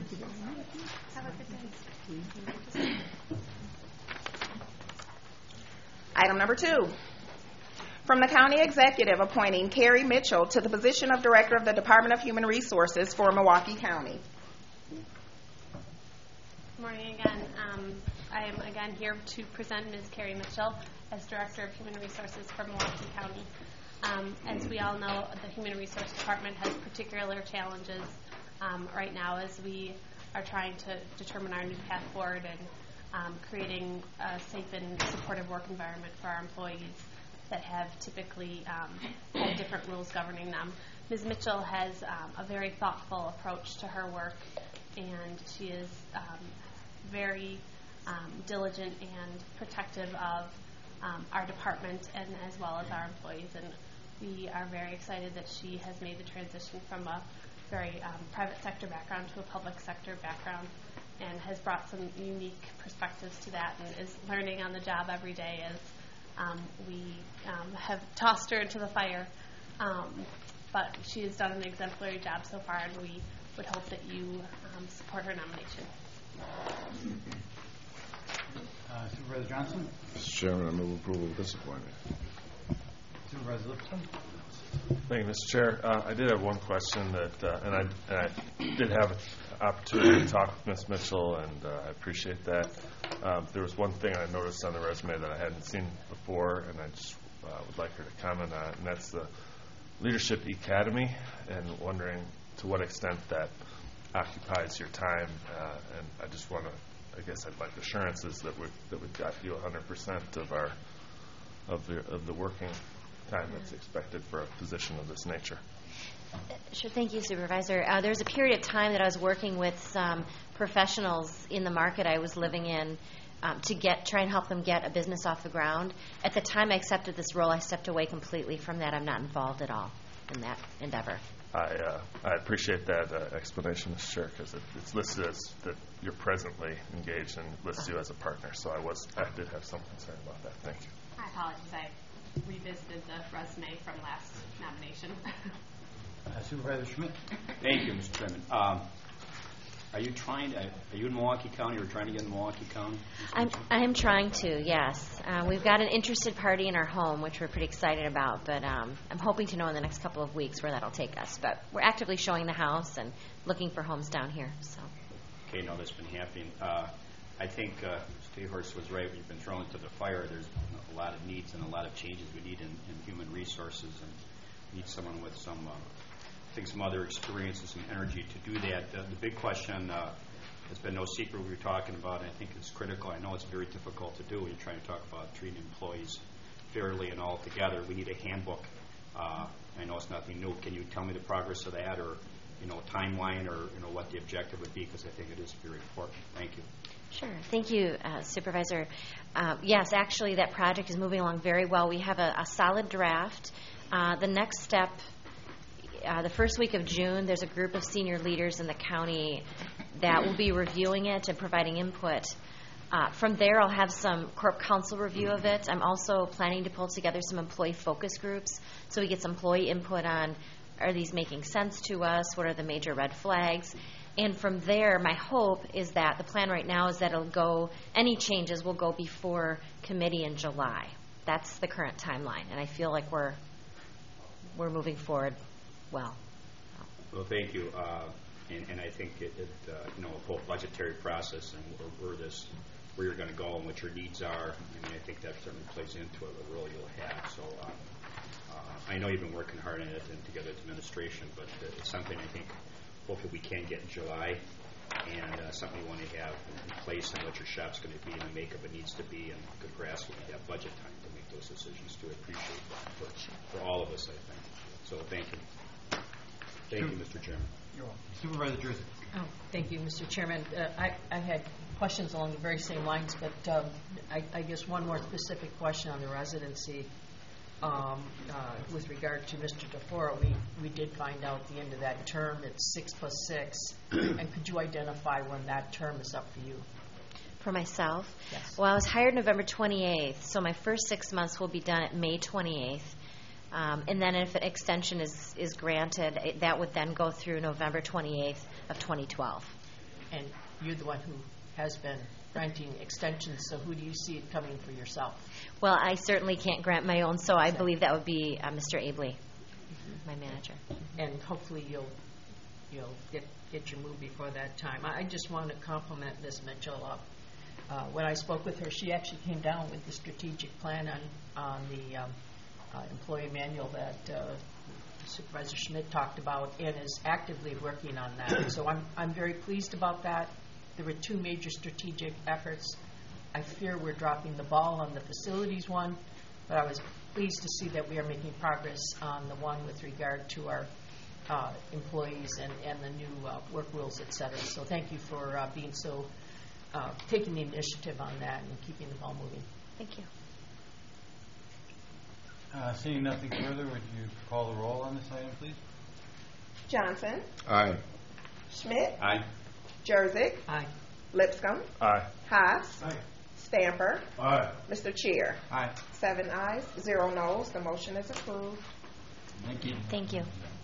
Have a good day. Item number 2. From the County Executive appointing Carrie Mitchell to the position of Director of the Department of Human Resources for Milwaukee County. Good morning again. I am again here to present Ms. Carrie Mitchell as Director of Human Resources for Milwaukee County. As we all know, the Human Resource Department has particular challenges right now as we are trying to determine our new path forward and creating a safe and supportive work environment for our employees that have typically had different rules governing them. Ms. Mitchell has a very thoughtful approach to her work, and she is very diligent and protective of our department and as well as our employees. And we are very excited that she has made the transition from a very private sector background to a public sector background and has brought some unique perspectives to that and is learning on the job every day as we have tossed her into the fire. But she has done an exemplary job so far, and we would hope that you support her nomination. Supervisor Johnson? Mr. Chairman, I move approval of this appointment. Supervisor Lipson? Thank you, Mr. Chair. I did have one question that, and I did have an opportunity to talk with Ms. Mitchell, and I appreciate that. There was one thing I noticed on the resume that I hadn't seen before, and I just would like her to comment on it, and that's the Leadership Academy, and wondering to what extent that occupies your time. And I just want to, I guess I'd like assurances that we've got you 100% of the working time that's expected for a position of this nature. Sure. Thank you, Supervisor. There's a period of time that I was working with some professionals in the market I was living in to try and help them get a business off the ground. At the time I accepted this role, I stepped away completely from that. I'm not involved at all in that endeavor. I appreciate that explanation, Mr. Chair, because it's listed as that you're presently engaged and lists you as a partner. So I did have some concern about that. Thank you. I apologize. I revisited the resume from last nomination. Supervisor Schmidt? Thank you, Mr. Chairman. Are you in Milwaukee County or trying to get in Milwaukee County? I am trying to, yes. We've got an interested party in our home, which we're pretty excited about, but I'm hoping to know in the next couple of weeks where that'll take us. But we're actively showing the house and looking for homes down here. So. Okay, no, that's been happening. I think Steve Horst was right. We've been thrown into the fire. There's a lot of needs and a lot of changes we need in human resources, and need someone with some other experience and some energy to do that. The big question, it's been no secret we were talking about, and I think it's critical. I know it's very difficult to do when you're trying to talk about treating employees fairly and all together. We need a handbook. I know it's nothing new. Can you tell me the progress of that, or timeline, or what the objective would be? Because I think it is very important. Thank you. Sure. Thank you, Supervisor. Yes, actually, that project is moving along very well. We have a solid draft. The next step, the first week of June, there's a group of senior leaders in the county that will be reviewing it and providing input. From there, I'll have some Corp Council review of it. I'm also planning to pull together some employee focus groups so we get some employee input on, are these making sense to us? What are the major red flags? And from there, my hope is that the plan right now is that any changes will go before committee in July. That's the current timeline, and I feel like we're moving forward well. Well, thank you. And I think a whole budgetary process and where you're going to go and what your needs are. I mean, I think that certainly plays into it, what role you'll have. So I know you've been working hard on it and together with administration, but it's something I think hopefully we can get in July, and something you want to have in place on what your shop's going to be and the makeup it needs to be, and good grasp when you have budget time to make those decisions. To appreciate that for all of us, I think. So thank you. Thank you, Mr. Chairman. You're welcome. Supervisor Jersey. Thank you, Mr. Chairman. I had questions along the very same lines, but I guess one more specific question on the residency. With regard to Mr. DeFora, we did find out at the end of that term it's 6 + 6. And could you identify when that term is up for you? For myself? Yes. Well, I was hired November 28th, so my first 6 months will be done at May 28th. And then if an extension is granted, that would then go through November 28th of 2012. and you're the one who has been granting extensions, so who do you see it coming for yourself? Well, I certainly can't grant my own, so I believe that would be Mr. Abley, my manager. And hopefully you'll get your move before that time. I just want to compliment Ms. Mitchell. When I spoke with her, she actually came down with the strategic plan on the employee manual that Supervisor Schmidt talked about, and is actively working on that. So I'm very pleased about that. There were two major strategic efforts. I fear we're dropping the ball on the facilities one, but I was pleased to see that we are making progress on the one with regard to our employees and the new work rules, et cetera. So thank you for being so, taking the initiative on that and keeping the ball moving. Thank you. Seeing nothing further, would you call the roll on this item, please? Johnson, Aye. Schmidt, Aye. Jurassic, Aye. Lipscomb, Aye. Haas, Aye. Stamper, Aye. Mr. Chair. Aye. 7 ayes, 0 noes. The motion is approved. Thank you. Thank you.